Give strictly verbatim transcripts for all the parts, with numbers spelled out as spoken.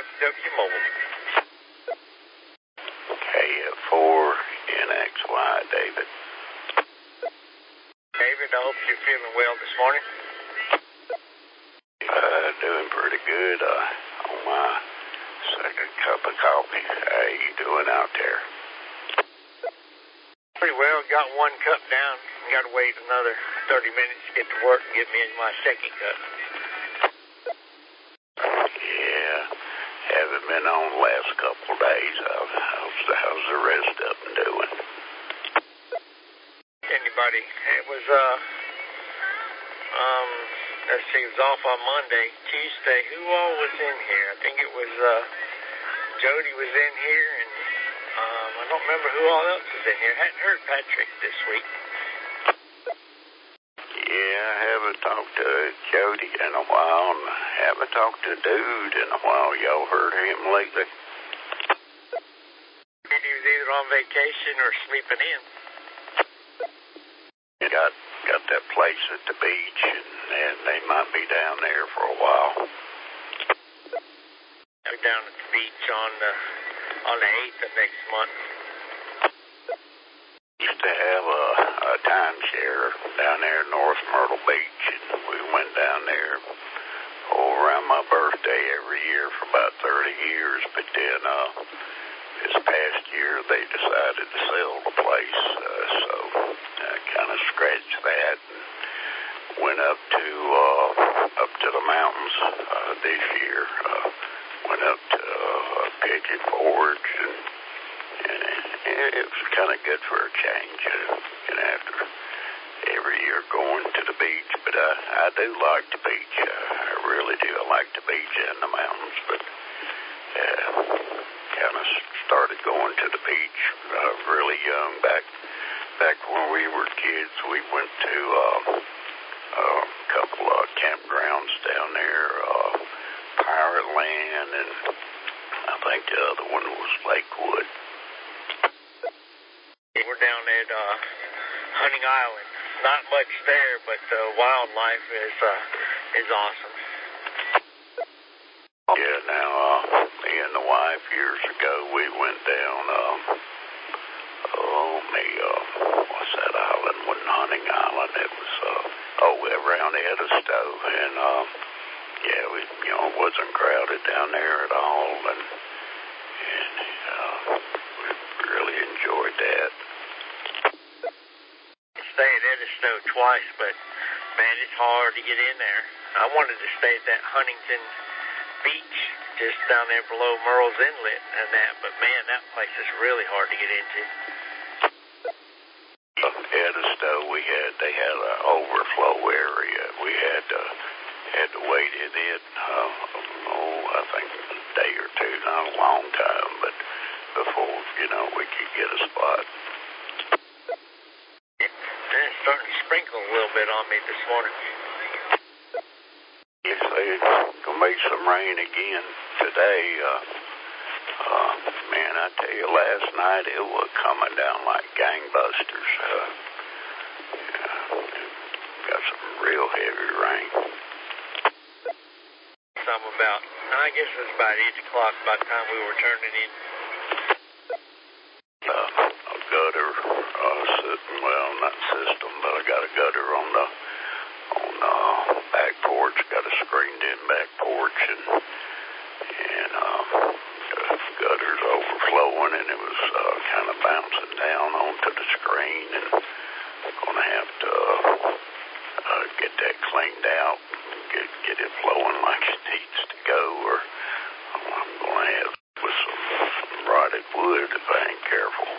F W Mobile. K F four N X Y, David. David, I hope you're feeling well this morning. Uh, doing pretty good, uh, on my second cup of coffee. How you doing out there? Pretty well. Got one cup down. Got to wait another thirty minutes to get to work and get me in my second cup. Yeah, haven't been on the last couple of days. How's, how's, how's the rest of them doing? Anybody? It was, uh, um, let's see, it was off on Monday. Tuesday, who all was in here? I think it was, uh, Jody was in here, and, um, I don't remember who all else was in here. Hadn't heard Patrick this week. Yeah, I haven't talked to Jody in a while, and haven't talked to Dude in a while. Y'all heard of him lately? He was either on vacation or sleeping in. He got, got that place at the beach, and, and they might be down there for a while. They're down at the beach on the, on the eighth of next month. Used to have a, a timeshare down there in North Myrtle Beach, and we went down there oh, around my birthday every year for about thirty years, but then uh, this past year they decided to sell the place, uh, so I kind of scratched that and went up to uh, up to the mountains uh, this year. Uh, went up to uh, Pigeon Forge, and, and it, it was kind of good for a change, uh, you know, after every year going to the beach. But I, I do like the beach. Uh, I really do. I like the beach and the mountains, but uh, kind of started going to the beach uh, really young. Back back when we were kids, we went to uh, a couple of campgrounds down there, uh, Pirate Land, and I think the other one was Lakewood. We're down at uh, Hunting Island. Not much there, but the wildlife is uh, is awesome. Yeah, now, uh, me and the wife years ago, we went down, um, oh, me, uh, what's that island? Wasn't Hunting Island. It was, uh, oh, around Edisto, and, um, yeah, we, you know, it wasn't crowded down there at all, and, and, uh, we really enjoyed that. Stay at Edisto twice, but, man, it's hard to get in there. I wanted to stay at that Huntington Beach, just down there below Merle's Inlet and that, but, man, that place is really hard to get into. Edisto, we had, they had an overflow area. We had to, had to wait in it, uh, oh, I think a day or two, not a long time, but before, you know, we could get a spot. It's starting to sprinkle a little bit on me this morning. Yes, there's going to be some rain again today. Uh, uh, man, I tell you, last night it was coming down like gangbusters. Uh, yeah, got some real heavy rain. Some about, I guess it was about eight o'clock by the time we were turning in. Uh, a gutter, uh, system, well, not system, but I got a gutter on the on the back porch. Got a screened-in back porch, and and uh, the gutter's overflowing, and it was uh, kind of bouncing down onto the screen, and I'm gonna have to uh, uh, get that cleaned out, and get get it flowing like it needs to go, or I'm gonna have with some, some rotted wood if I ain't careful.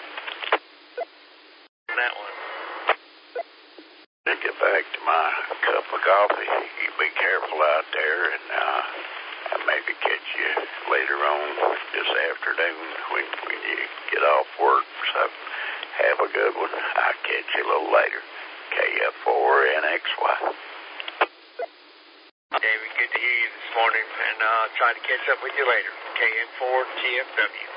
That one. To get back to my cup of coffee, you be careful out there, and uh, I'll maybe catch you later on this afternoon when, when you get off work. So have a good one. I'll catch you a little later. K F four N X Y. David, good to hear you this morning, and uh, I'll try to catch up with you later. K N four T F W.